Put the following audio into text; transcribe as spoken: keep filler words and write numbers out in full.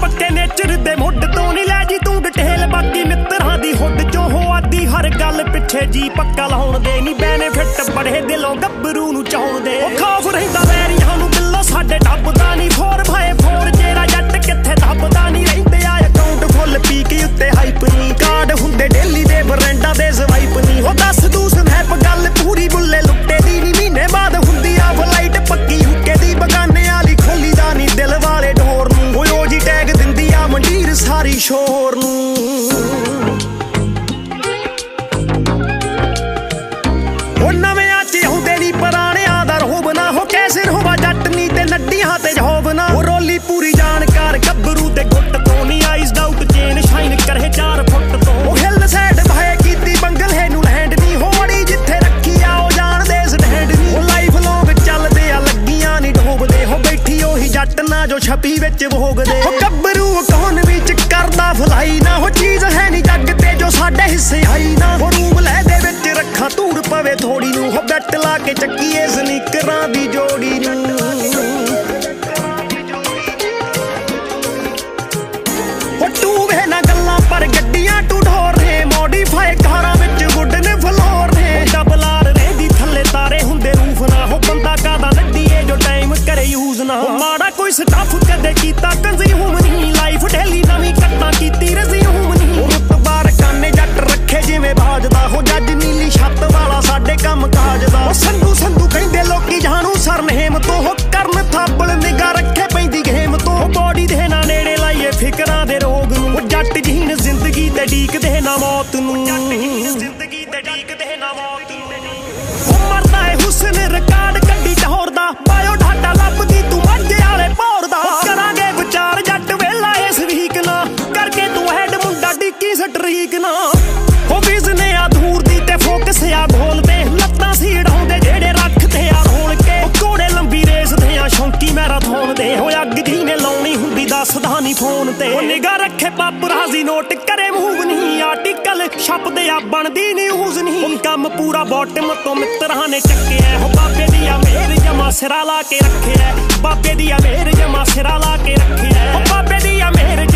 पक्के नेचर दे मुड तो नहीं लै जी तू डिटेल बाकी मित्रां दी हुड चो हो आदी हर गल पिछे जी पक्का लाउण दे नी बेनिफिट बड़े दिलों गब्बरू नूं चाउण दे खौफ रहिंदा वैरियां नूं दिलों साडे डब्बदा नी फोर भाए फोर जेड़ा जट कित्थे दबदा नी रहिंदे आ अकाउंट फुल पी के उत्ते हाइप नी कार्ड हुंदे डेली दे ब्रांडां दे स्वाइप नी हो दस दू स्नैप गल पूरी बुल्ले लुट्टे दी नी महीने बाद हुंदी आ फ्लाइट पक्की हुक्के दी बगाने आली खोली दा नी दिल वाले डोर नूं ओए ओ जी टैग दिंदी आ मंडीर सारी शोर नूं ते जॉब ना वो रोली पूरी जानकार गब्बरू ते गुट तो नी आइज आउट चेन शाइन करे चार फुट तो वो हिल सैड भाए कीती बंगल है नू लैंड नी होड़ी जिथे रखी आ ओ जान दे स्टैंड नी वो लाइफ लॉन्ग चलदे आ लगियां नी डोबदे हो बैठी ओही जट ना जो छपी विच भोगदे हो गब्बरू कौन विच करदा फलाई ना हो चीज है नी जग ते जो साडे हिस्से आई ना वो रूम ले दे विच रखा धूड़ पवे थोड़ी नू हो बैट ला के चक्कीए स्नीकरां दी जोड़ी नू पर गड्डियां टू ढोर ने मॉडिफाई कारां विच वुड ने फ्लोर ने डबलार रेंदी थल्ले तारे हुंदे रूफ ना हो बंदा कादा लड्डीए जो टाइम करे यूज ना हो माड़ा कोई स्टाफ कदे कीता कंज्यूम नहीं लाइफ डेली नवीं कट्टा कीती रिज्यूम नहीं रुतबार काने जट रखे जिवें बाजदा हो जज नीली छत वाला साडे काम काज दा ओ संधू संधू कहंदे लोकी जानू सरनेम तो हो करन थापल निगा रखे पैंदी गेम तो बॉडी दे ना नेड़े लाइए फिकरां दे रोग नूं जट जीन जिंदगी ते डीकदे ना मौत नूं जिंदगी ते डीकदे ना मौत नूं मरदा है हुस्न रिकार्ड कड्डी टहौर दा बायो डाटा लभदी तू मज्जे वाले भौर दा करांगे विचार जट वेला इस वीक ना करके तू हैड मुंडा डिक्की स्ट्रीक ना हो बिजने आ दूर दी ते फोकस आ गोल ते लत्तां सीड़ाउंदे जेड़े रखदे आ रोल के घोड़े लंबी रेस दे आ शौंकी मैराथन दे हो अग जी ने लाउणी हुंदी दसदा नी फोन ते ओ निगाह रखे पापराजी नोट करे मूव नहीं आर्टिकल छपदे आ बनदी न्यूज़ नहीं काम पूरा बॉटम तो मित्रां ने चक्किया हो बाबे दी आ मेर जमा सिरा ला के रखे है बाबे दी आ मेर जमा सिरा ला के रखे है हो बाबे दी आ मेर